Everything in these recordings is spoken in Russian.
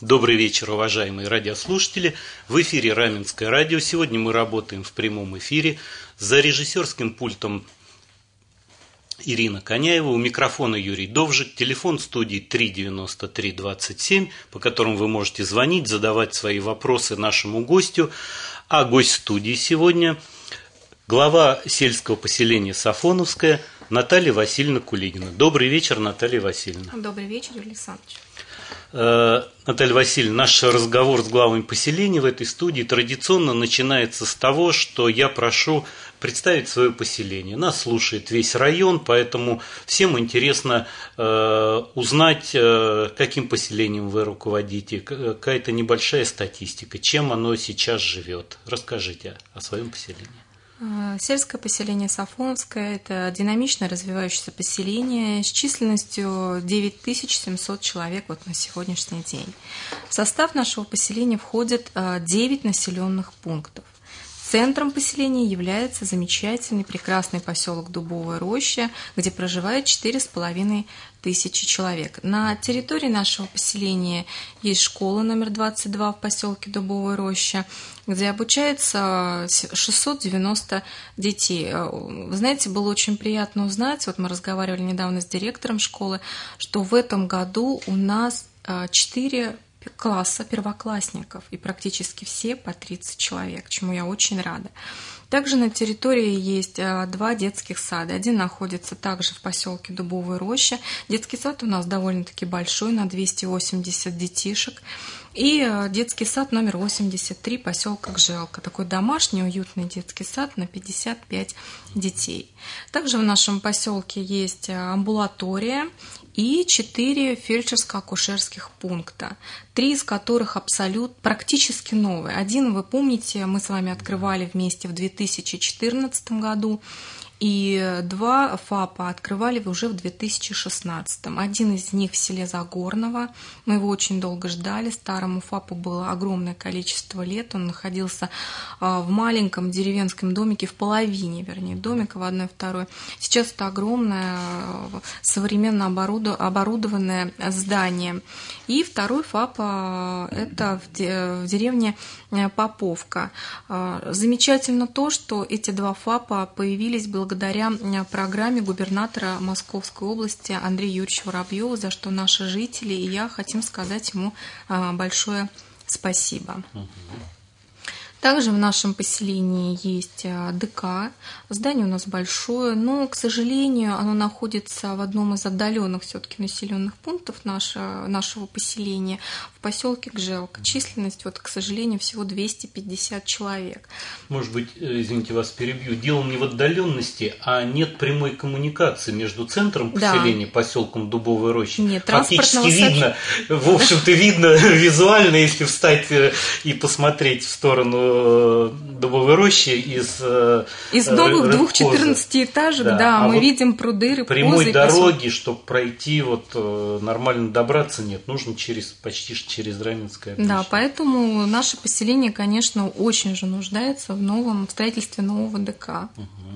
Добрый вечер, уважаемые радиослушатели. В эфире Раменское радио. Сегодня мы работаем в прямом эфире. За режиссерским пультом Ирина Коняева, у микрофона Юрий Довжик. Телефон студии 393-27, по которому вы можете звонить, задавать свои вопросы нашему гостю. А гость студии сегодня – глава сельского поселения Сафоновское Наталья Васильевна Кулигина. Добрый вечер, Наталья Васильевна. Добрый вечер, Юрий Александрович. Наталья Васильевна, наш разговор с главами поселения в этой студии традиционно начинается с того, что я прошу представить свое поселение. Нас слушает весь район, поэтому всем интересно узнать, каким поселением вы руководите, какая-то небольшая статистика, чем оно сейчас живет. Расскажите о своем поселении. Сельское поселение Сафоновское – это динамично развивающееся поселение с численностью 9700 человек вот на сегодняшний день. В состав нашего поселения входит 9 населенных пунктов. Центром поселения является замечательный, прекрасный поселок Дубовая Роща, где проживает 4500 человек. На территории нашего поселения есть школа номер 22 в поселке Дубовая Роща, где обучается 690 детей. Вы знаете, было очень приятно узнать, вот мы разговаривали недавно с директором школы, что в этом году у нас 4 класса первоклассников, и практически все по 30 человек, чему я очень рада. Также на территории есть 2 детских сада. Один находится также в поселке Дубовая Роща. Детский сад у нас довольно-таки большой, на 280 детишек. И детский сад номер 83 поселка Гжелка. Такой домашний, уютный детский сад на 55 детей. Также в нашем поселке есть амбулатория и 4 фельдшерско-акушерских пункта, 3 из которых практически новые. Один, вы помните, мы с вами открывали вместе в 2014 году, и 2 ФАПа открывали уже в 2016. Один из них в селе Загорново. Мы его очень долго ждали. Старому ФАПу было огромное количество лет. Он находился в маленьком деревенском домике, в половине, вернее, домика в 1/2. Сейчас это огромное, современно оборудованное здание. И второй ФАП это в деревне Поповка. Замечательно то, что эти 2 ФАПа появились благодаря программе губернатора Московской области Андрея Юрьевича Воробьева, за что наши жители и я хотим сказать ему большое спасибо. Также в нашем поселении есть ДК. Здание у нас большое, но, к сожалению, оно находится в одном из отдаленных все-таки населенных пунктов нашего поселения, в поселке Гжелка. Численность, к сожалению, всего 250 человек. Может быть, извините, вас перебью. Дело не в отдаленности, а нет прямой коммуникации между центром поселения, поселком Дубовая Роща. Нет, фактически видно, в общем-то, видно визуально, если встать и посмотреть в сторону Дубовой Рощи из новых 2 14-этажек, мы видим пруды, рыбхозы. Прямой дороги, чтобы пройти, нормально добраться, нет, нужно почти через Раменское. Да, поэтому наше поселение, конечно, очень же нуждается в строительстве нового ДК.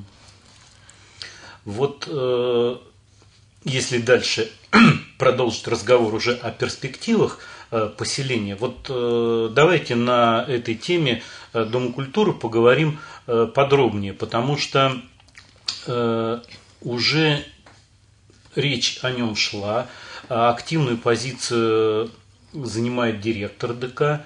Если дальше продолжить разговор уже о перспективах поселения, давайте на этой теме Дома культуры поговорим подробнее, потому что уже речь о нем шла, активную позицию занимает директор ДК.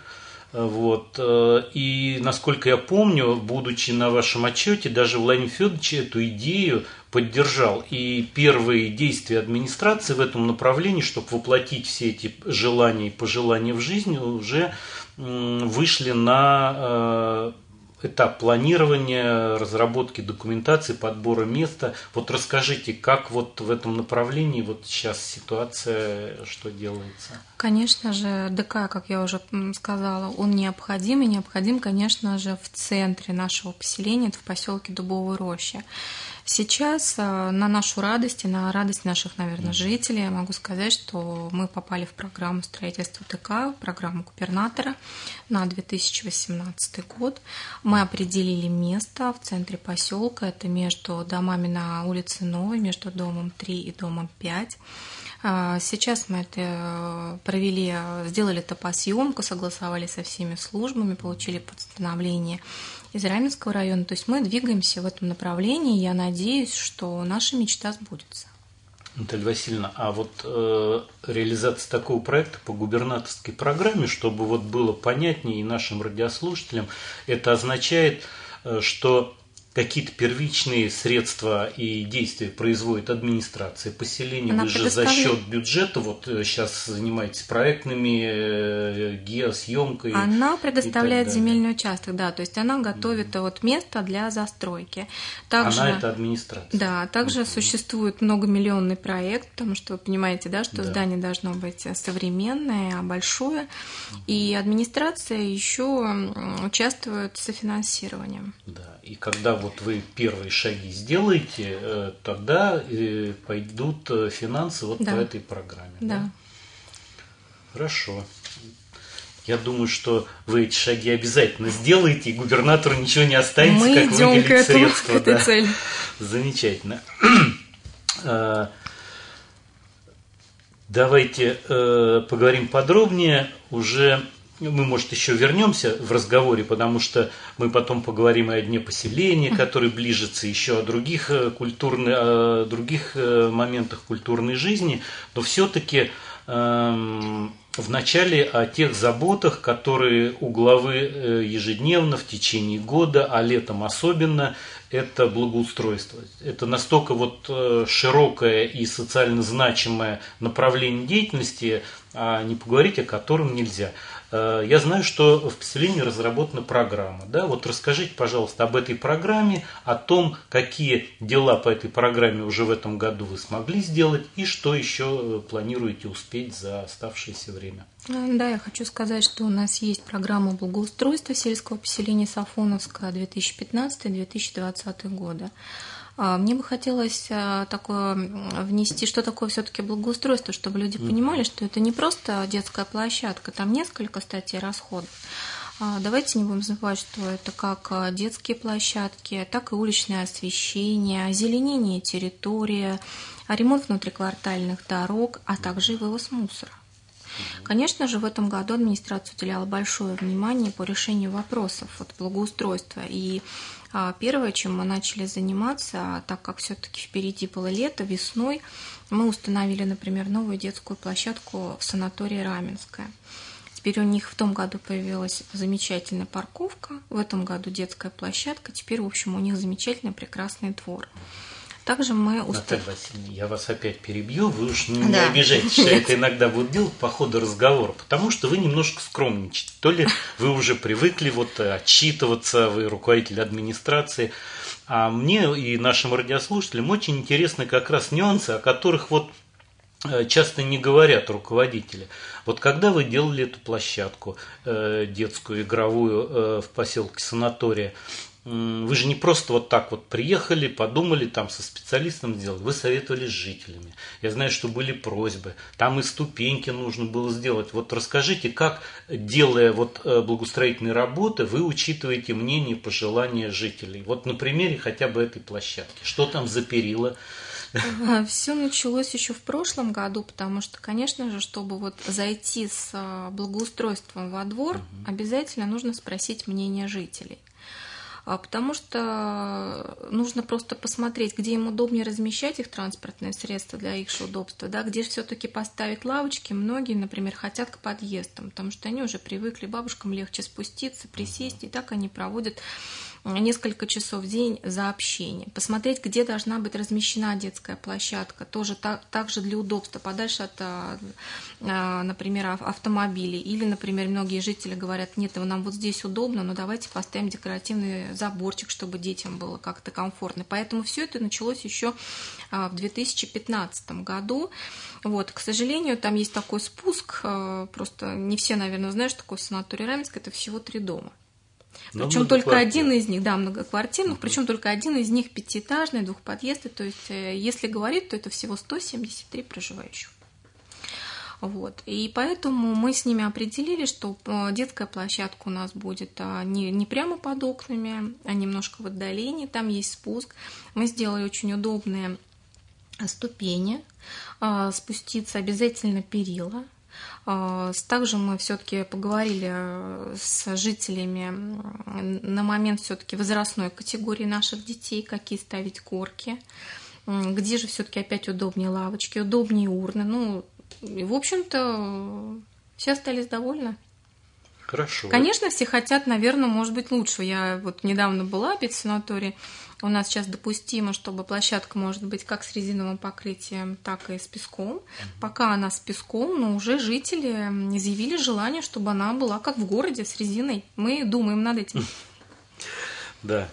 И, насколько я помню, будучи на вашем отчете, даже Владимир Федорович эту идею поддержал. И первые действия администрации в этом направлении, чтобы воплотить все эти желания и пожелания в жизнь, уже вышли на этап планирования, разработки документации, подбора места. Расскажите, как в этом направлении сейчас ситуация, что делается? Конечно же, ДК, как я уже сказала, он необходим, и необходим, конечно же, в центре нашего поселения, это в поселке Дубовая Роща. Сейчас на нашу радость и на радость наших, наверное, жителей я могу сказать, что мы попали в программу строительства ТК, программу губернатора на 2018 год. Мы определили место в центре поселка, это между домами на улице Новой, между домом 3 и домом 5. Сейчас мы это провели, сделали топосъемку, согласовали со всеми службами, получили постановление из Раменского района. То есть мы двигаемся в этом направлении. Я надеюсь, что наша мечта сбудется. Наталья Васильевна, а вот реализация такого проекта по губернаторской программе, чтобы вот было понятнее и нашим радиослушателям, это означает, что какие-то первичные средства и действия производит администрация поселения. Вы же за счет бюджета вот сейчас занимаетесь проектными, геосъемкой. Она предоставляет земельный участок, да, то есть она готовит вот место для застройки. Также, она это администрация. Да, также существует многомиллионный проект, потому что вы понимаете, да, что здание должно быть современное, большое, и администрация еще участвует в софинансировании. Да, и когда вот вы первые шаги сделаете, тогда пойдут финансы вот по этой программе. Да. Хорошо. Я думаю, что вы эти шаги обязательно сделаете, и губернатору ничего не останется, мы как выделить средства. К этой цели. Замечательно. Давайте поговорим подробнее уже. Мы, может, еще вернемся в разговоре, потому что мы потом поговорим и о дне поселения, который ближется, еще о других моментах культурной жизни, но все-таки вначале о тех заботах, которые у главы ежедневно в течение года, а летом особенно, это благоустройство. Это настолько вот широкое и социально значимое направление деятельности, а не поговорить о котором нельзя. Я знаю, что в поселении разработана программа. Да? Вот расскажите, пожалуйста, об этой программе, о том, какие дела по этой программе уже в этом году вы смогли сделать и что еще планируете успеть за оставшееся время. Да, я хочу сказать, что у нас есть программа благоустройства сельского поселения Сафоновское 2015-2020 года. Мне бы хотелось такое внести, что такое все-таки благоустройство, чтобы люди понимали, что это не просто детская площадка, там несколько статей расходов. Давайте не будем забывать, что это как детские площадки, так и уличное освещение, озеленение территории, ремонт внутриквартальных дорог, а также и вывоз мусора. Конечно же, в этом году администрация уделяла большое внимание по решению вопросов благоустройства. И первое, чем мы начали заниматься, так как все-таки впереди было лето, весной, мы установили, например, новую детскую площадку в санатории Раменское. Теперь у них в том году появилась замечательная парковка, в этом году детская площадка, теперь, в общем, у них замечательный, прекрасный двор. Также мы Наталья Васильевна, я вас опять перебью, вы уж не обижайтесь, что это иногда буду делать по ходу разговора, потому что вы немножко скромничаете. То ли вы уже привыкли вот отчитываться, вы руководитель администрации, а мне и нашим радиослушателям очень интересны как раз нюансы, о которых вот часто не говорят руководители. Вот когда вы делали эту площадку детскую, игровую в поселке Санатория, вы же не просто вот так вот приехали, подумали, там со специалистом сделали, вы советовали с жителями. Я знаю, что были просьбы, там и ступеньки нужно было сделать. Вот расскажите, как, делая вот благоустроительные работы, вы учитываете мнение, пожелания жителей? Вот на примере хотя бы этой площадки. Что там за перила? Все началось еще в прошлом году, потому что, конечно же, чтобы вот зайти с благоустройством во двор, обязательно нужно спросить мнение жителей. Потому что нужно просто посмотреть, где им удобнее размещать их транспортные средства для их же удобства, да, где все-таки поставить лавочки. Многие, например, хотят к подъездам, потому что они уже привыкли, бабушкам легче спуститься, присесть, и так они проводят несколько часов в день за общением. Посмотреть, где должна быть размещена детская площадка, тоже также для удобства, подальше от, например, автомобилей. Или, например, многие жители говорят, нет, нам вот здесь удобно, но давайте поставим декоративный заборчик, чтобы детям было как-то комфортно. Поэтому все это началось еще в 2015 году. Вот, к сожалению, там есть такой спуск, просто не все, наверное, знают, что такое санаторий Раменское, это всего 3 дома. Причем только один из них, да, многоквартирных, причем только один из них пятиэтажный, двухподъездный. То есть, если говорить, то это всего 173 проживающих. Вот. И поэтому мы с ними определили, что детская площадка у нас будет не прямо под окнами, а немножко в отдалении. Там есть спуск. Мы сделали очень удобные ступени, спуститься обязательно перила. Также мы все-таки поговорили с жителями на момент все-таки возрастной категории наших детей, какие ставить горки, где же все-таки опять удобнее лавочки, удобнее урны. Ну, и, в общем-то, все остались довольны. Хорошо. Конечно, все хотят, наверное, может быть, лучше. Я вот недавно была опять в санатории. У нас сейчас допустимо, чтобы площадка может быть как с резиновым покрытием, так и с песком. Пока она с песком, но уже жители изъявили желание, чтобы она была как в городе с резиной. Мы думаем над этим. Да.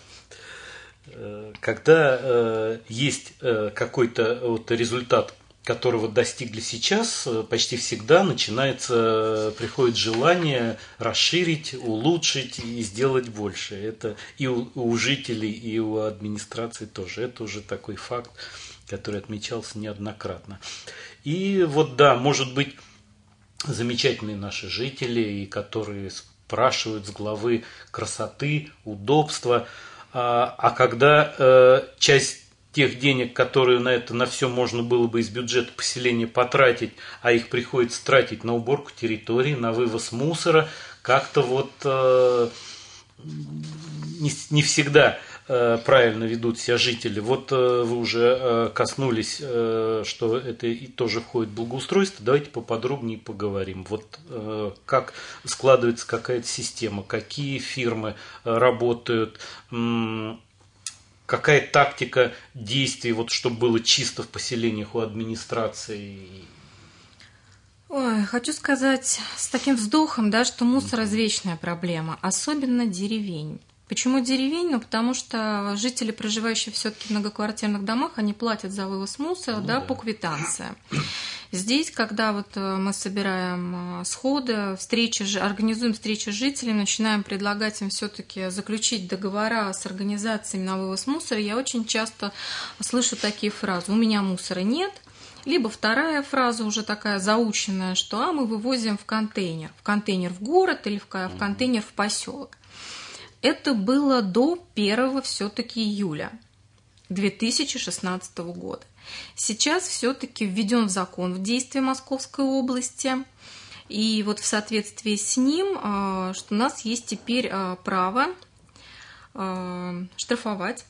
Когда есть какой-то вот результат, которого достигли сейчас, почти всегда приходит желание расширить, улучшить и сделать больше. Это и у жителей, и у администрации тоже. Это уже такой факт, который отмечался неоднократно. И вот да, может быть, замечательные наши жители, которые спрашивают с главы красоты, удобства, а когда часть тех денег, которые на все можно было бы из бюджета поселения потратить, а их приходится тратить на уборку территории, на вывоз мусора, как-то вот не всегда правильно ведут себя жители. Вот вы уже коснулись, что это и тоже входит в благоустройство. Давайте поподробнее поговорим. Вот как складывается какая-то система, какие фирмы работают, какая тактика действий, вот, чтобы было чисто в поселениях у администрации? Ой, хочу сказать с таким вздохом, да, что мусор – извечная проблема, особенно деревень. Почему деревень? Ну, потому что жители, проживающие все-таки в многоквартирных домах, они платят за вывоз мусора, да, по квитанциям. Здесь, когда вот мы собираем сходы, организуем встречи с жителями, начинаем предлагать им все-таки заключить договора с организациями на вывоз мусора, я очень часто слышу такие фразы: «У меня мусора нет». Либо вторая фраза уже такая заученная, что мы вывозим в контейнер в город или в контейнер в поселок. Это было до 1 все-таки июля 2016 года. Сейчас все-таки введен закон в действие Московской области, и вот в соответствии с ним, что у нас есть теперь право штрафовать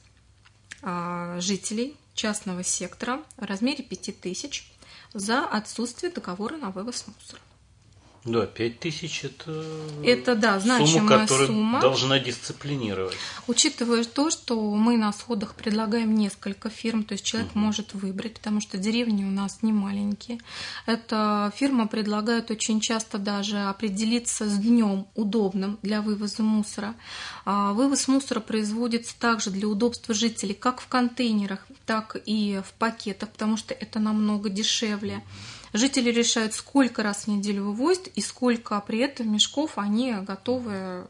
жителей частного сектора в размере 5000 за отсутствие договора на вывоз мусора. Да, 5000 это да, значимая сумма, должна дисциплинировать. Учитывая то, что мы на сходах предлагаем несколько фирм, то есть человек может выбрать, потому что деревни у нас не маленькие. Эта фирма предлагает очень часто даже определиться с днем удобным для вывоза мусора. Вывоз мусора производится также для удобства жителей как в контейнерах, так и в пакетах, потому что это намного дешевле. Жители решают, сколько раз в неделю вывозят и сколько при этом мешков они готовы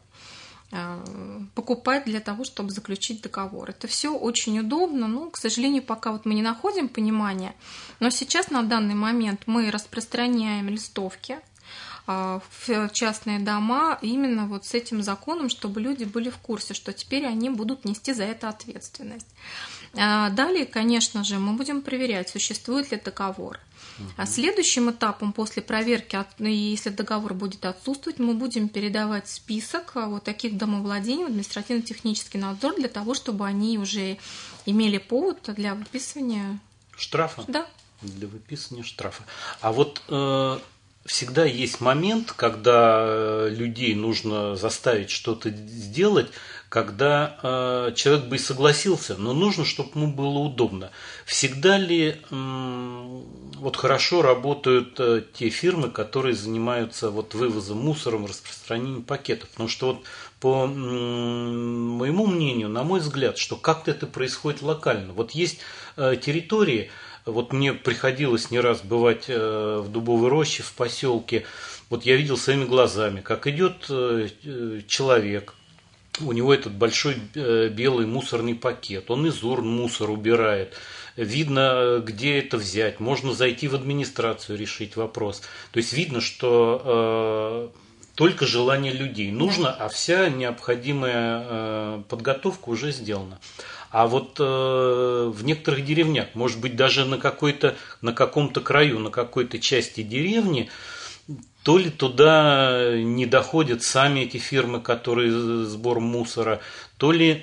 покупать для того, чтобы заключить договор. Это все очень удобно, но, к сожалению, пока вот мы не находим понимания. Но сейчас на данный момент мы распространяем листовки в частные дома именно вот с этим законом, чтобы люди были в курсе, что теперь они будут нести за это ответственность. Далее, конечно же, мы будем проверять, существует ли договор. А следующим этапом после проверки, если договор будет отсутствовать, мы будем передавать список вот таких домовладений в административно-технический надзор для того, чтобы они уже имели повод для выписывания штрафа. Да. Для выписывания штрафа. А вот всегда есть момент, когда людей нужно заставить что-то сделать, когда человек бы и согласился, но нужно, чтобы ему было удобно. Всегда ли вот хорошо работают те фирмы, которые занимаются вот вывозом мусора, распространением пакетов? Потому что вот по моему мнению, на мой взгляд, что как-то это происходит локально. Вот есть территории, вот мне приходилось не раз бывать в Дубовой роще, в поселке. Вот я видел своими глазами, как идет человек. У него этот большой белый мусорный пакет. Он из урн мусор убирает. Видно, где это взять. Можно зайти в администрацию, решить вопрос. То есть видно, что только желание людей нужно, а вся необходимая подготовка уже сделана. А вот в некоторых деревнях, может быть, даже на каком-то краю, на какой-то части деревни, то ли туда не доходят сами эти фирмы, которые сбор мусора, то ли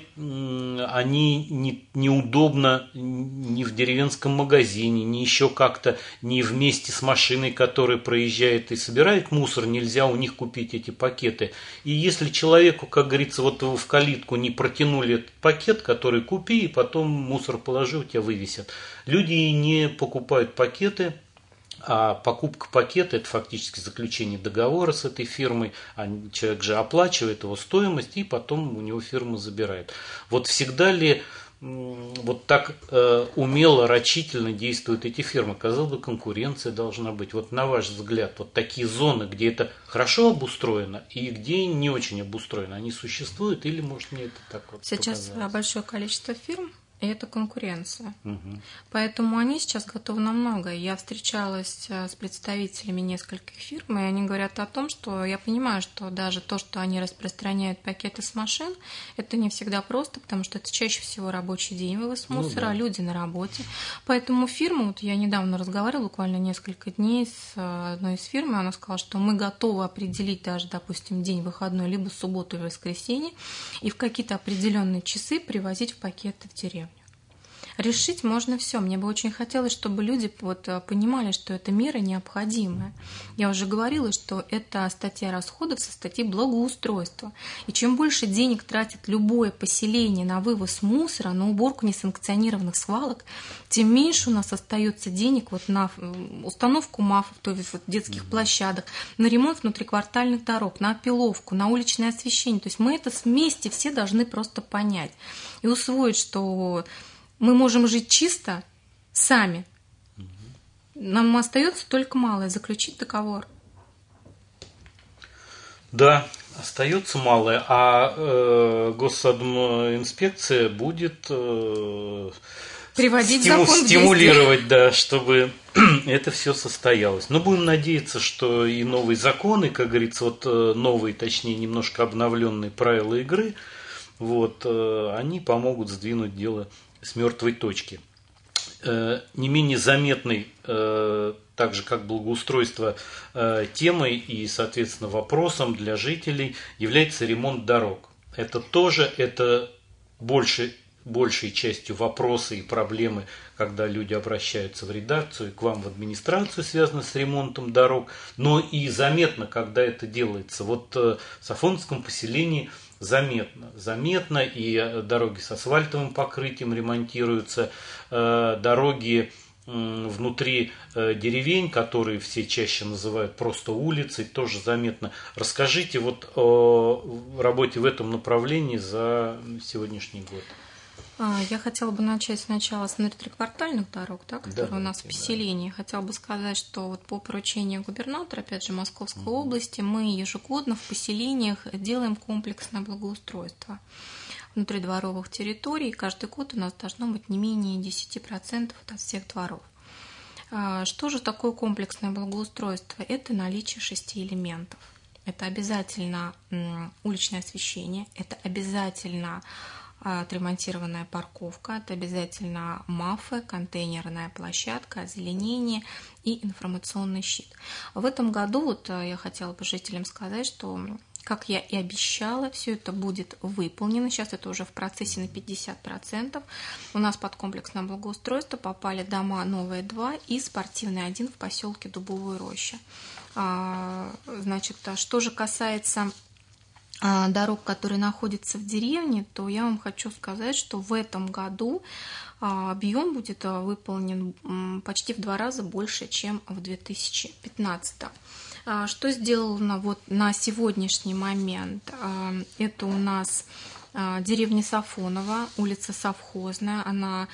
они неудобно ни в деревенском магазине, ни еще как-то, ни вместе с машиной, которая проезжает и собирает мусор, нельзя у них купить эти пакеты. И если человеку, как говорится, вот в калитку не протянули этот пакет, который купи, и потом мусор положи, у тебя вывесят. Люди не покупают пакеты. А покупка пакета – это фактически заключение договора с этой фирмой. Человек же оплачивает его стоимость, и потом у него фирма забирает. Вот всегда ли вот так умело, рачительно действуют эти фирмы? Казалось бы, конкуренция должна быть. Вот на ваш взгляд, вот такие зоны, где это хорошо обустроено и где не очень обустроено, они существуют или, может, мне это так вот Сейчас показалось? большое количество фирм, и это конкуренция. Угу. Поэтому они сейчас готовы на многое. Я встречалась с представителями нескольких фирм, и они говорят о том, что я понимаю, что даже то, что они распространяют пакеты с машин, это не всегда просто, потому что это чаще всего рабочий день вывоз мусора, люди на работе. Поэтому фирма, вот я недавно разговаривала, буквально несколько дней с одной из фирм, и она сказала, что мы готовы определить даже, допустим, день выходной, либо субботу или воскресенье, и в какие-то определенные часы привозить в пакеты в деревню. Решить можно все. Мне бы очень хотелось, чтобы люди понимали, что эта мера необходимая. Я уже говорила, что это статья расходов со статьи благоустройства. И чем больше денег тратит любое поселение на вывоз мусора, на уборку несанкционированных свалок, тем меньше у нас остается денег на установку МАФов, то есть детских площадок, на ремонт внутриквартальных дорог, на опиловку, на уличное освещение. То есть мы это вместе все должны просто понять и усвоить, что мы можем жить чисто сами. Нам остается только малое – заключить договор. Да, остается малое, а госинспекция будет приводить закон в действие. Стимулировать, да, чтобы это все состоялось. Но будем надеяться, что и новые законы, как говорится, вот новые, точнее, немножко обновленные правила игры, вот, они помогут сдвинуть дело с мертвой точки. Не менее заметной, так же как благоустройство, темой и, соответственно, вопросом для жителей является ремонт дорог. Это большей частью вопросы и проблемы, когда люди обращаются в редакцию, к вам в администрацию, связано с ремонтом дорог, но и заметно, когда это делается. Вот в Сафоновском поселении заметно, и дороги с асфальтовым покрытием ремонтируются, дороги внутри деревень, которые все чаще называют просто улицей, тоже заметно. Расскажите вот о работе в этом направлении за сегодняшний год. Я хотела бы начать сначала с внутриквартальных дорог, которые у нас в поселении. Хотела бы сказать, что вот по поручению губернатора, опять же, Московской области, мы ежегодно в поселениях делаем комплексное благоустройство внутридворовых территорий. Каждый год у нас должно быть не менее 10% от всех дворов. Что же такое комплексное благоустройство? Это наличие 6 элементов. Это обязательно уличное освещение, это обязательно отремонтированная парковка, это обязательно МАФы, контейнерная площадка, озеленение и информационный щит. В этом году я хотела бы жителям сказать, что, как я и обещала, все это будет выполнено. Сейчас это уже в процессе на 50%. У нас под комплексное благоустройство попали дома Новые 2 и Спортивный 1 в поселке Дубовая Роща. Значит, что же касается дорог, которые находятся в деревне, то я вам хочу сказать, что в этом году объем будет выполнен почти в 2 раза больше, чем в 2015. Что сделано вот на сегодняшний момент? Это у нас деревня Сафоново, улица Совхозная, она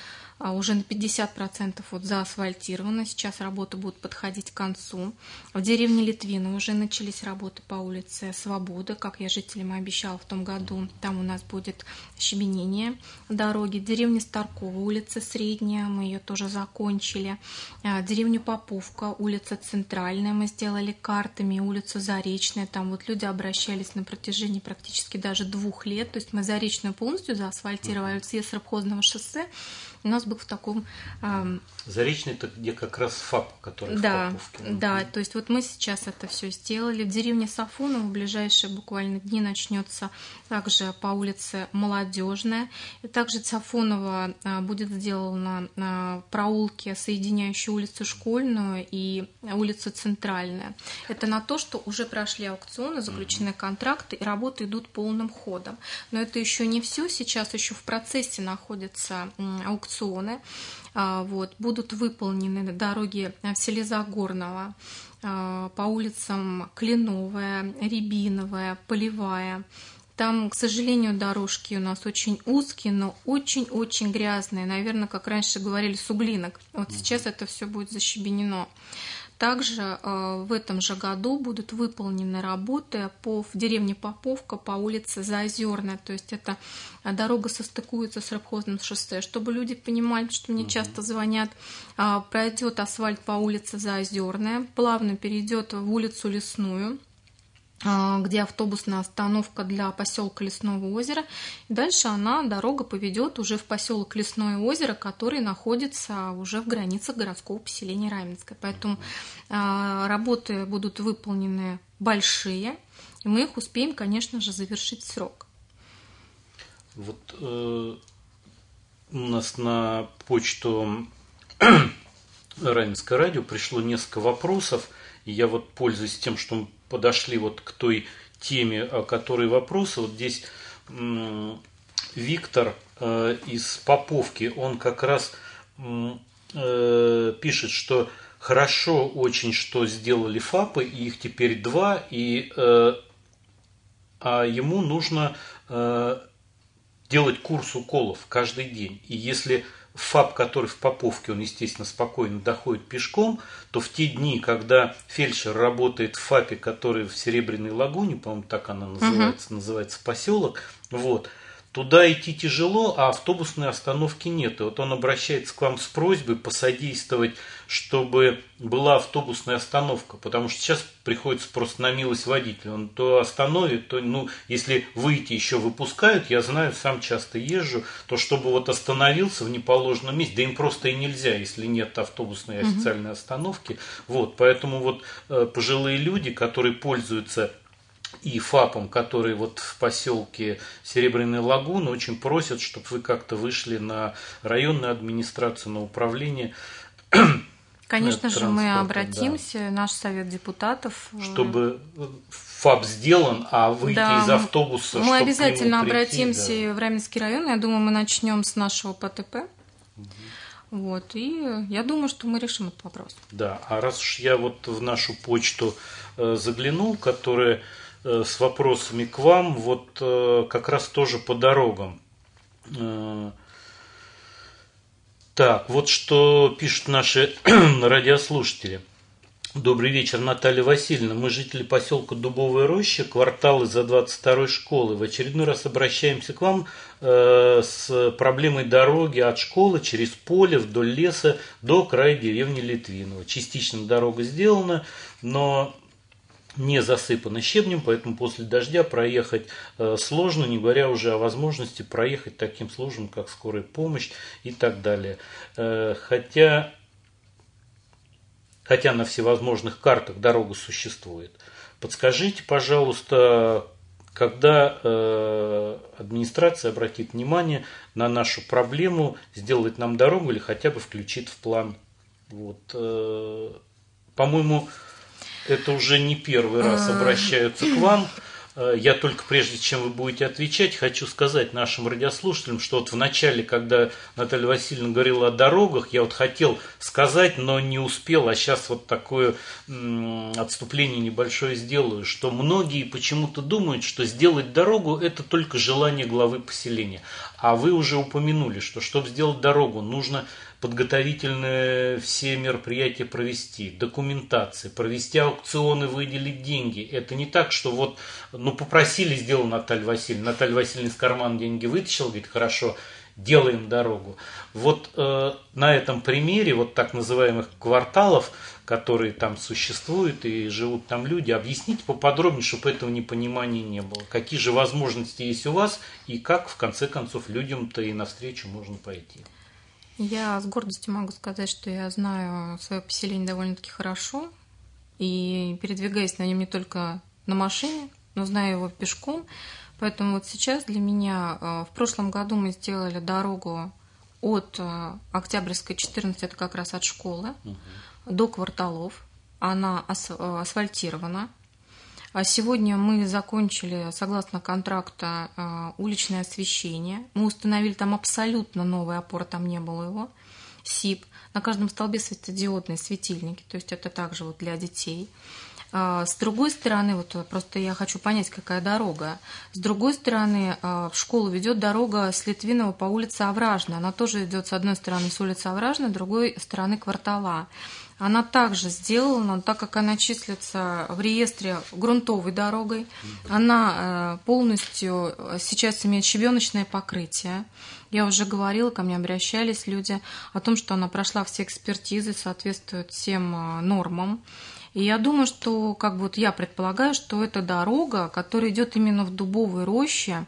уже на 50% вот заасфальтировано. Сейчас работы будут подходить к концу. В деревне Литвино уже начались работы по улице Свободы, как я жителям обещала в том году. Там у нас будет щебенение дороги. Деревня Старкова, улица Средняя, мы ее тоже закончили. Деревня Поповка, улица Центральная, мы сделали картами. Улицу Заречная, там вот люди обращались на протяжении практически даже 2 лет. То есть мы Заречную полностью заасфальтировали, съезд Рыбхозного шоссе. У нас был в таком... Заречный, это где как раз ФАП, который да, в Поповке. Да, то есть вот мы сейчас это все сделали. В деревне Сафоново в ближайшие буквально дни начнется также по улице Молодежная. И также Сафоново будет сделано проулки, соединяющие улицу Школьную и улицу Центральная. Это на то, что уже прошли аукционы, заключены контракты, и работы идут полным ходом. Но это еще не все. Сейчас еще в процессе находятся аукционы. Вот, будут выполнены дороги в селе Загорного по улицам Кленовая, Рябиновая, Полевая. Там, к сожалению, дорожки у нас очень узкие, но очень-очень грязные. Наверное, как раньше говорили, с углинок. Вот сейчас это все будет защебенено. Также в этом же году будут выполнены работы в деревне Поповка по улице Заозерная. То есть эта дорога состыкуется с Рыбхозным шоссе. Чтобы люди понимали, что мне часто звонят, пройдет асфальт по улице Заозерная, плавно перейдет в улицу Лесную, где автобусная остановка для поселка Лесного озера. И дальше дорога поведет уже в поселок Лесное озеро, который находится уже в границах городского поселения Раменское. Поэтому работы будут выполнены большие, и мы их успеем, конечно же, завершить в срок. Вот у нас на почту Раменское радио пришло несколько вопросов, и я вот, пользуясь тем, что мы подошли вот к той теме, о которой вопросы, вот здесь Виктор из Поповки, он как раз пишет, что хорошо очень, что сделали ФАПы, и их теперь 2, а ему нужно делать курс уколов каждый день. И если ФАП, который в Поповке, он, естественно, спокойно доходит пешком, то в те дни, когда фельдшер работает в ФАПе, который в Серебряной Лагуне, по-моему, так она называется поселок, вот, туда идти тяжело, а автобусной остановки нет. И вот он обращается к вам с просьбой посодействовать, чтобы была автобусная остановка, потому что сейчас приходится просто на милость водителя. Он то остановит, то, если выйти еще выпускают, я знаю, сам часто езжу, то чтобы вот остановился в неположенном месте, да им просто и нельзя, если нет автобусной официальной остановки. Вот, поэтому вот пожилые люди, которые пользуются и ФАПом, который вот в поселке Серебряная Лагуна, очень просят, чтобы вы как-то вышли на районную администрацию, на управление. Конечно же, мы обратимся, наш совет депутатов. Чтобы ФАП сделан, а выйти из автобуса, мы обязательно обратимся в Раменский район. Я думаю, мы начнем с нашего ПТП. Вот, и я думаю, что мы решим этот вопрос. Да, а раз уж я вот в нашу почту заглянул, которая с вопросами к вам, вот как раз тоже по дорогам. Так, вот что пишут наши радиослушатели. Добрый вечер, Наталья Васильевна. Мы жители поселка Дубовая Роща, квартал из-за 22-й школы. В очередной раз обращаемся к вам с проблемой дороги от школы через поле вдоль леса до края деревни Литвиново. Частично дорога сделана, но не засыпана щебнем, поэтому после дождя проехать сложно, не говоря уже о возможности проехать таким службам, как скорая помощь и так далее. Хотя на всевозможных картах дорога существует. Подскажите, пожалуйста, когда администрация обратит внимание на нашу проблему, сделает нам дорогу или хотя бы включит в план. Вот. По-моему, это уже не первый раз обращаются к вам. Я только прежде чем вы будете отвечать, хочу сказать нашим радиослушателям, что вот в начале, когда Наталья Васильевна говорила о дорогах, я вот хотел сказать, но не успел, а сейчас вот такое отступление небольшое сделаю, что многие почему-то думают, что сделать дорогу – это только желание главы поселения. А вы уже упомянули, что чтобы сделать дорогу, нужно подготовительные все мероприятия провести, документации, провести аукционы, выделить деньги. Это не так, что вот, попросили, сделал Наталья Васильевна. Наталья Васильевна из кармана деньги вытащила, говорит, хорошо, делаем дорогу. Вот на этом примере вот так называемых кварталов, которые там существуют и живут там люди, объясните поподробнее, чтобы этого непонимания не было. Какие же возможности есть у вас и как, в конце концов, людям-то и навстречу можно пойти? Я с гордостью могу сказать, что я знаю свое поселение довольно-таки хорошо и передвигаюсь на нем не только на машине, но знаю его пешком. Поэтому вот сейчас для меня в прошлом году мы сделали дорогу от Октябрьской 14, это как раз от школы, до кварталов. Она асфальтирована. А сегодня мы закончили, согласно контракта, уличное освещение. Мы установили там абсолютно новый опор, там не было его, СИП. На каждом столбе светодиодные светильники, то есть это также вот для детей. С другой стороны, вот просто я хочу понять, какая дорога. С другой стороны, в школу ведет дорога с Литвинова по улице Овражная. Она тоже идет с одной стороны с улицы Овражной, с другой стороны квартала. Она также сделана, так как она числится в реестре грунтовой дорогой. Она полностью сейчас имеет щебеночное покрытие. Я уже говорила, ко мне обращались люди о том, что она прошла все экспертизы, соответствует всем нормам. И я думаю, что, я предполагаю, что это дорога, которая идет именно в Дубовой роще,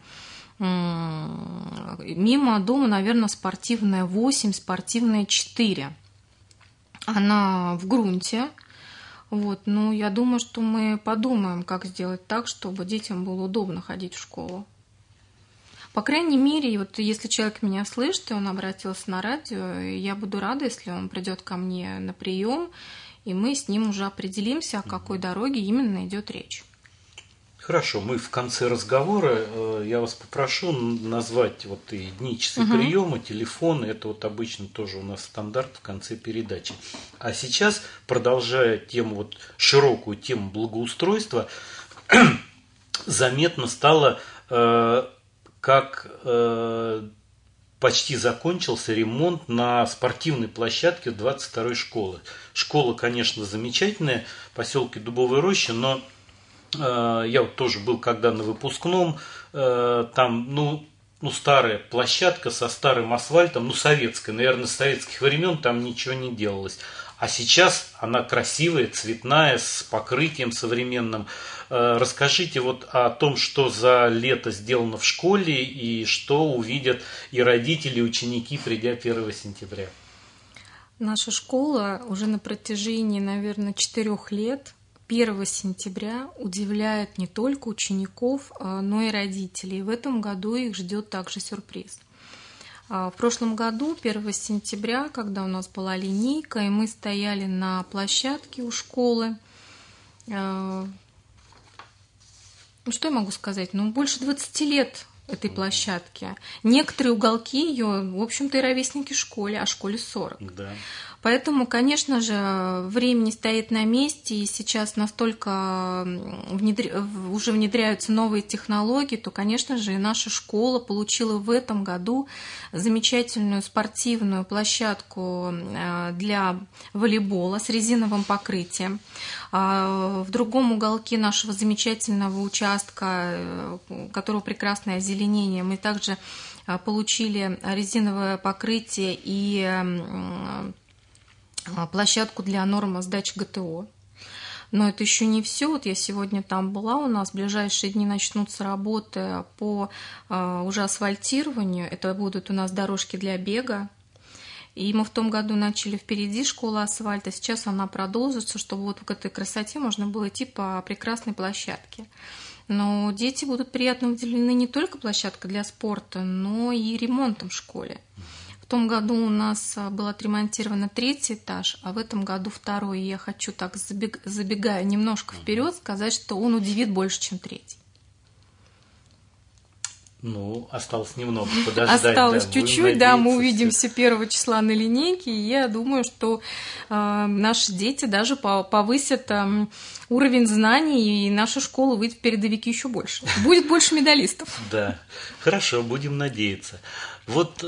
мимо дома, наверное, спортивная 8, спортивная 4. Она в грунте. Я думаю, что мы подумаем, как сделать так, чтобы детям было удобно ходить в школу. По крайней мере, если человек меня слышит, и он обратился на радио, я буду рада, если он придет ко мне на прием, и мы с ним уже определимся, о какой дороге именно идет речь. Хорошо, мы в конце разговора, я вас попрошу назвать и дни, часы приема, телефоны, это обычно тоже у нас стандарт в конце передачи. А сейчас, продолжая тему, широкую тему благоустройства, заметно стало, как почти закончился ремонт на спортивной площадке 22-й школы. Школа, конечно, замечательная, в поселке Дубовой Рощи, но я тоже был когда на выпускном, там, старая площадка со старым асфальтом, советская, наверное, с советских времен там ничего не делалось. А сейчас она красивая, цветная, с покрытием современным. Расскажите о том, что за лето сделано в школе и что увидят и родители, и ученики, придя 1 сентября. Наша школа уже на протяжении, наверное, 4 лет 1 сентября удивляет не только учеников, но и родителей. В этом году их ждет также сюрприз. В прошлом году, 1 сентября, когда у нас была линейка, и мы стояли на площадке у школы, что я могу сказать? Больше 20 лет этой площадке. Некоторые уголки ее, в общем-то, и ровесники школе, а школе 40. Да. Поэтому, конечно же, время не стоит на месте, и сейчас настолько уже внедряются новые технологии, то, конечно же, и наша школа получила в этом году замечательную спортивную площадку для волейбола с резиновым покрытием. В другом уголке нашего замечательного участка, у которого прекрасное озеленение, мы также получили резиновое покрытие и площадку для норма сдачи ГТО. Но это еще не все. Я сегодня там была, у нас в ближайшие дни начнутся работы по уже асфальтированию. Это будут у нас дорожки для бега. И мы в том году начали впереди школу асфальта, сейчас она продолжится, чтобы к этой красоте можно было идти по прекрасной площадке. Но дети будут приятно удивлены не только площадкой для спорта, но и ремонтом в школе. В том году у нас был отремонтирован 3-й этаж, а в этом году 2-й. И я хочу, забегая немножко вперед, сказать, что он удивит больше, чем 3-й. Ну, осталось немного подождать. Осталось да, чуть-чуть, да, мы увидимся 1 числа на линейке, и я думаю, что наши дети даже повысят уровень знаний, и наша школа выйдет в передовики еще больше. Будет больше медалистов. Да, хорошо, будем надеяться. Вот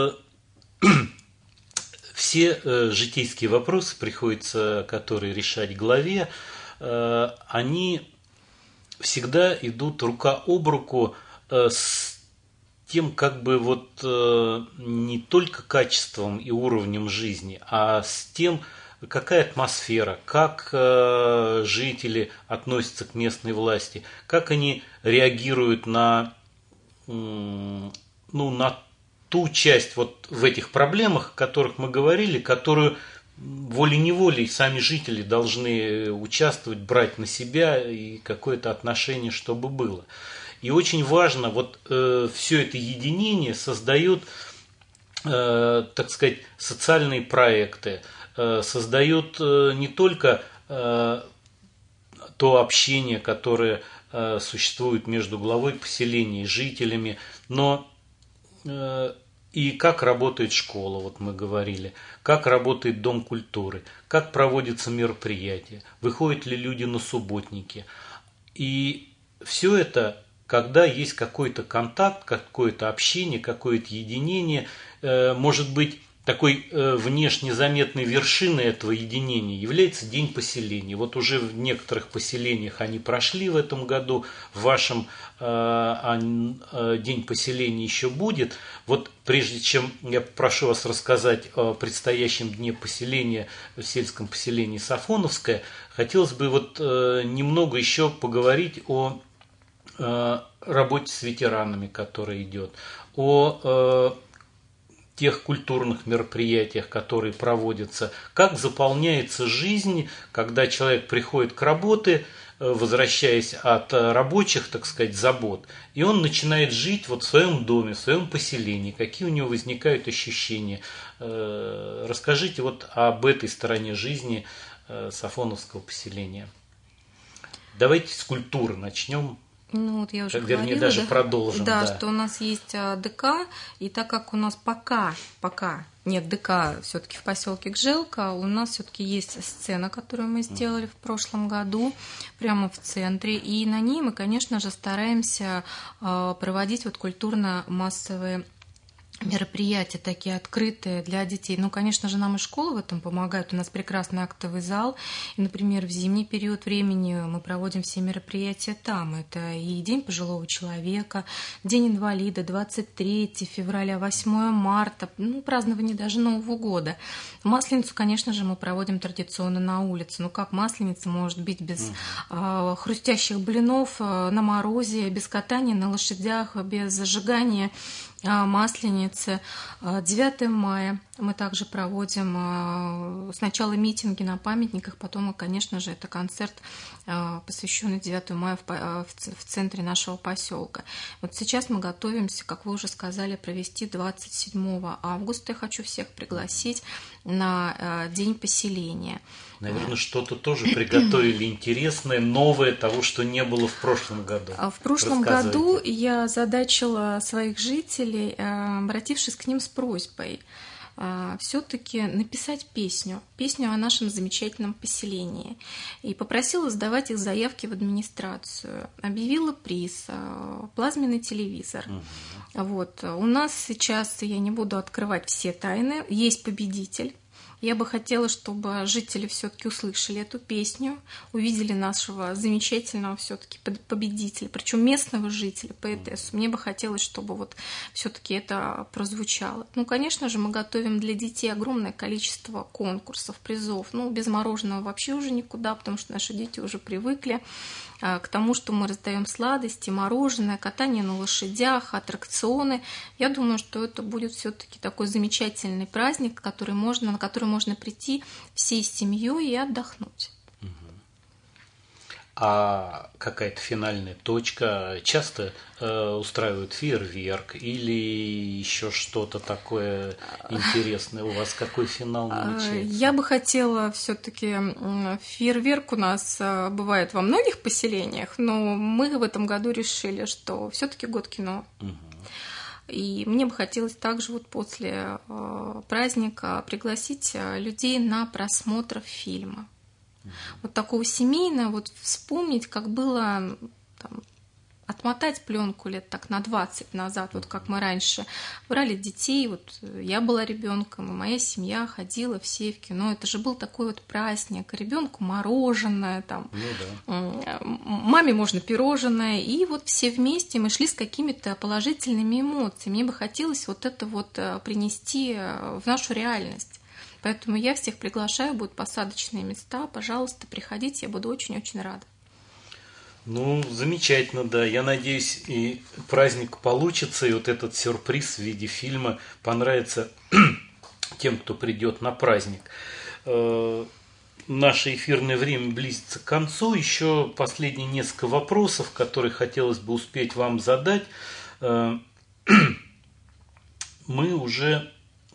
все житейские вопросы приходится, которые решать главе, они всегда идут рука об руку с тем, как бы вот не только качеством и уровнем жизни, а с тем, какая атмосфера, как жители относятся к местной власти, как они реагируют на ту часть вот в этих проблемах, о которых мы говорили, которую волей-неволей сами жители должны участвовать, брать на себя и какое-то отношение, чтобы было. И очень важно, вот все это единение создает, так сказать, социальные проекты, создает не только то общение, которое существует между главой поселения и жителями, но и как работает школа, вот мы говорили, как работает Дом культуры, как проводятся мероприятия, выходят ли люди на субботники. И все это, когда есть какой-то контакт, какое-то общение, какое-то единение, может быть, такой внешне заметной вершиной этого единения является День поселения. Вот уже в некоторых поселениях они прошли в этом году, в вашем День поселения еще будет. Вот прежде чем я прошу вас рассказать о предстоящем Дне поселения в сельском поселении Сафоновское, хотелось бы вот немного еще поговорить о работе с ветеранами, которая идет, о тех культурных мероприятиях, которые проводятся, как заполняется жизнь, когда человек приходит к работе, возвращаясь от рабочих, так сказать, забот, и он начинает жить вот в своем доме, в своем поселении, какие у него возникают ощущения. Расскажите вот об этой стороне жизни Сафоновского поселения. Давайте с культуры начнем. Ну, вот я уже Вернее, говорила, даже продолжим. Да, что у нас есть ДК, и так как у нас пока нет ДК все-таки в поселке Гжелка, у нас все-таки есть сцена, которую мы сделали в прошлом году, прямо в центре, и на ней мы, конечно же, стараемся проводить вот культурно-массовые мероприятия такие открытые для детей. Ну, конечно же, нам и школа в этом помогает. У нас прекрасный актовый зал. И, например, в зимний период времени мы проводим все мероприятия там. Это и День пожилого человека, День инвалида, 23 февраля, 8 марта, празднование даже Нового года. Масленицу, конечно же, мы проводим традиционно на улице. Ну, как масленица может быть без хрустящих блинов на морозе, без катания на лошадях, без зажигания Масленицы. 9 мая мы также проводим сначала митинги на памятниках, потом, конечно же, это концерт, посвященный 9 мая в центре нашего поселка. Вот сейчас мы готовимся, как вы уже сказали, провести 27 августа. Я хочу всех пригласить на День поселения. Наверное, что-то тоже приготовили интересное, новое, того, что не было в прошлом году. В прошлом году я озадачила своих жителей, обратившись к ним с просьбой все-таки написать песню о нашем замечательном поселении. И попросила сдавать их заявки в администрацию. Объявила приз, плазменный телевизор. Вот. У нас сейчас, я не буду открывать все тайны, есть победитель. Я бы хотела, чтобы жители все-таки услышали эту песню, увидели нашего замечательного все-таки победителя, причем местного жителя, поэтессу. Мне бы хотелось, чтобы вот все-таки это прозвучало. Ну, конечно же, мы готовим для детей огромное количество конкурсов, призов. Ну, без мороженого вообще уже никуда, потому что наши дети уже привыкли к тому, что мы раздаем сладости, мороженое, катание на лошадях, аттракционы. Я думаю, что это будет все-таки такой замечательный праздник, на который можно прийти всей семьей и отдохнуть. А какая-то финальная точка? Часто устраивают фейерверк или еще что-то такое интересное? У вас какой финал намечается? Я бы хотела все-таки... Фейерверк у нас бывает во многих поселениях, но мы в этом году решили, что все-таки год кино. Угу. И мне бы хотелось также вот после праздника пригласить людей на просмотр фильма. Вот такого семейного, вот вспомнить, как было, там, отмотать пленку лет так на 20 назад, вот как мы раньше брали детей, вот я была ребенком, и моя семья ходила все в кино, это же был такой вот праздник, ребенку мороженое, там, маме можно пирожное, и вот все вместе мы шли с какими-то положительными эмоциями. Мне бы хотелось вот это вот принести в нашу реальность. Поэтому я всех приглашаю, будут посадочные места. Пожалуйста, приходите, я буду очень-очень рада. Ну, замечательно, да. Я надеюсь, и праздник получится, и вот этот сюрприз в виде фильма понравится тем, кто придет на праздник. Наше эфирное время близится к концу. Еще последние несколько вопросов, которые хотелось бы успеть вам задать. Мы уже...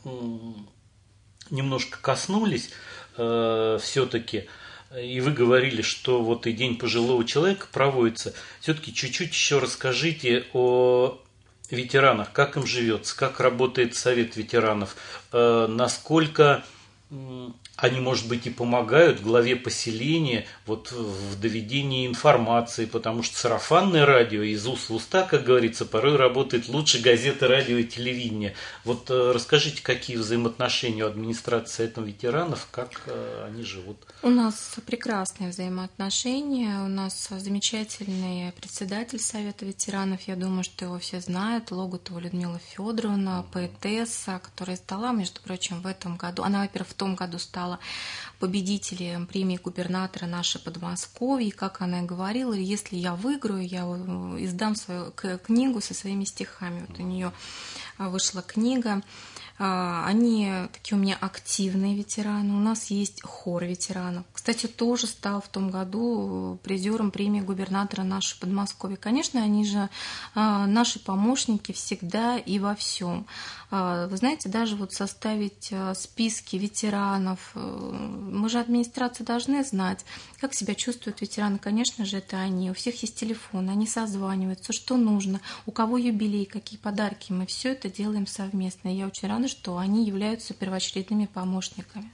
немножко коснулись все-таки, и вы говорили, что вот и День пожилого человека проводится. Все-таки чуть-чуть еще расскажите о ветеранах, как им живется, как работает Совет ветеранов, насколько они, может быть, и помогают главе поселения вот в доведении информации, потому что сарафанное радио из уст в уста, как говорится, порой работает лучше газеты, радио и телевидения. Вот расскажите, какие взаимоотношения у администрации Совета ветеранов, как они живут? У нас прекрасные взаимоотношения, у нас замечательный председатель Совета ветеранов, я думаю, что его все знают, Логутова Людмила Федоровна, поэтесса, которая стала, между прочим, в этом году, она, во-первых, в том году стала победителем премии губернатора нашей Подмосковья, и, как она и говорила, если я выиграю, я издам свою книгу со своими стихами. Вот у нее вышла книга. Они такие у меня активные ветераны. У нас есть хор ветеранов. Кстати, тоже стал в том году призером премии губернатора нашей Подмосковья. Конечно, они же наши помощники всегда и во всем. Вы знаете, даже вот составить списки ветеранов, мы же администрация должны знать, как себя чувствуют ветераны. Конечно же, это они. У всех есть телефон, они созваниваются, что нужно, у кого юбилей, какие подарки. Мы все это делаем совместно. И я очень рада, что они являются первоочередными помощниками.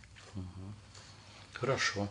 Хорошо.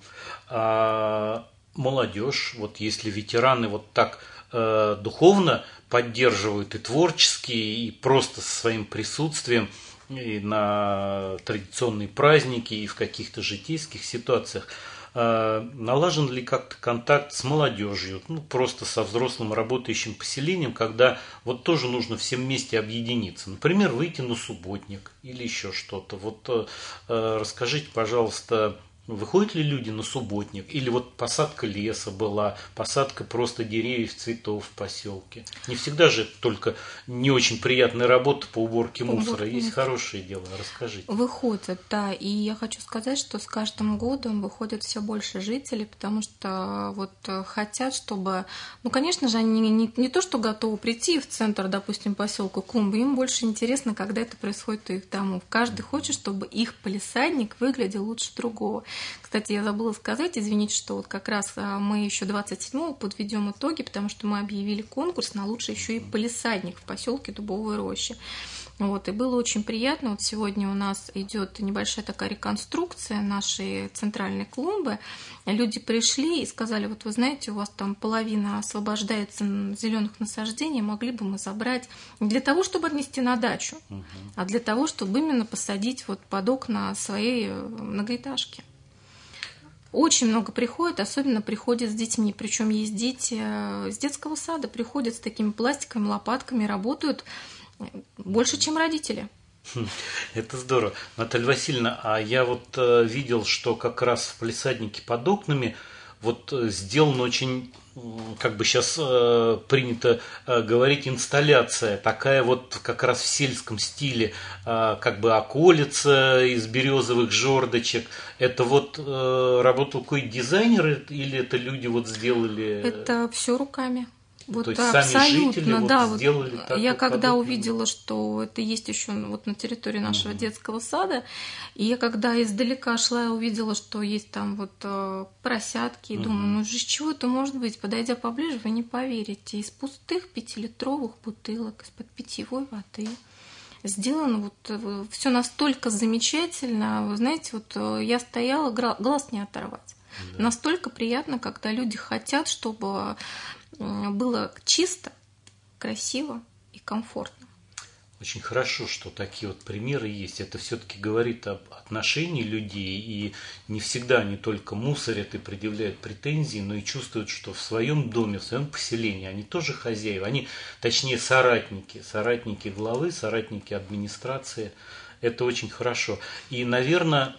А молодежь, вот если ветераны вот так духовно поддерживают и творчески, и просто со своим присутствием и на традиционные праздники, и в каких-то житейских ситуациях, налажен ли как-то контакт с молодежью, ну, просто со взрослым работающим поселением, когда вот тоже нужно всем вместе объединиться, например, выйти на субботник или еще что-то. Вот расскажите, пожалуйста, выходят ли люди на субботник? Или вот посадка леса была, посадка просто деревьев, цветов в поселке? Не всегда же только не очень приятная работа по уборке мусора. Есть хорошие дела. Расскажите. Выходят, да. И я хочу сказать, что с каждым годом выходят все больше жителей, потому что вот хотят, чтобы... Ну, конечно же, они не то, что готовы прийти в центр, допустим, поселка Клумбы, им больше интересно, когда это происходит у их домов. Каждый хочет, чтобы их палисадник выглядел лучше другого. Кстати, я забыла сказать, извините, что вот как раз мы еще 27-го подведем итоги, потому что мы объявили конкурс на лучший еще и палисадник в поселке Дубовой Рощи. Вот, и было очень приятно. Вот сегодня у нас идет небольшая такая реконструкция нашей центральной клумбы. Люди пришли и сказали: вот вы знаете, у вас там половина освобождается зеленых насаждений, могли бы мы забрать не для того, чтобы отнести на дачу, а для того, чтобы именно посадить вот под окна своей многоэтажки. Очень много приходит, особенно приходят с детьми. Причем есть дети с детского сада, приходят с такими пластиковыми лопатками, работают больше, чем родители. Это здорово. Наталья Васильевна, а я вот видел, что как раз в палисаднике под окнами вот сделана очень, как бы сейчас принято говорить, инсталляция, такая вот как раз в сельском стиле, как бы околица из березовых жердочек. Это вот работал какой-то дизайнер или это люди вот сделали? Это все руками. Вот то есть сами жители вот да, сделали вот так? я вот когда подобное? Увидела, что это есть еще вот на территории нашего детского сада, и я когда издалека шла и увидела, что есть там вот поросятки, и думаю, ну из чего это может быть? Подойдя поближе, вы не поверите, из пустых 5-литровых бутылок, из-под питьевой воды сделано вот все настолько замечательно, вы знаете, вот я стояла, глаз не оторвать. Да. Настолько приятно, когда люди хотят, чтобы было чисто, красиво и комфортно. Очень хорошо, что такие вот примеры есть. Это все-таки говорит об отношении людей, и не всегда они только мусорят и предъявляют претензии, но и чувствуют, что в своем доме, в своем поселении они тоже хозяева, они, точнее, соратники главы, соратники администрации. Это очень хорошо. И, наверное,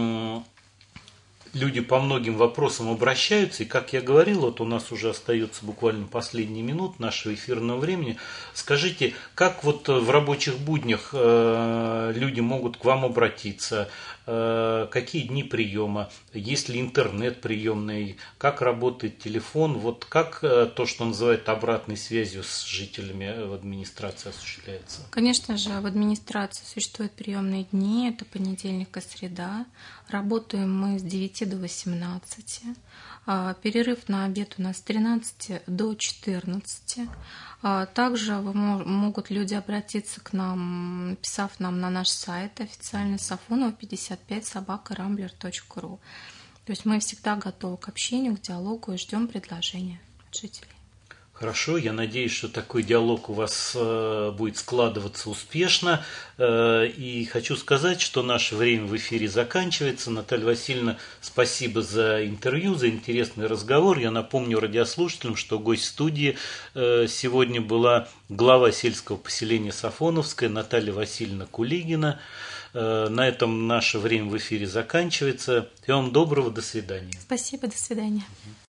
люди по многим вопросам обращаются, и, как я говорил, вот у нас уже остается буквально последние минуты нашего эфирного времени. Скажите, как вот в рабочих буднях люди могут к вам обратиться, какие дни приема, есть ли интернет приемный, как работает телефон, вот как то, что называют обратной связью с жителями в администрации осуществляется? Конечно же, в администрации существуют приемные дни, это понедельник и среда. Работаем мы с 9 до 18. Перерыв на обед у нас с 13 до 14. Также могут люди обратиться к нам, написав нам на наш сайт официальный Сафонова 55 @rambler.ru. То есть мы всегда готовы к общению, к диалогу и ждем предложения от жителей. Хорошо, я надеюсь, что такой диалог у вас будет складываться успешно. И хочу сказать, что наше время в эфире заканчивается. Наталья Васильевна, спасибо за интервью, за интересный разговор. Я напомню радиослушателям, что гость студии сегодня была глава сельского поселения Сафоновское Наталья Васильевна Кулигина. На этом наше время в эфире заканчивается. Всего вам доброго, до свидания. Спасибо, до свидания.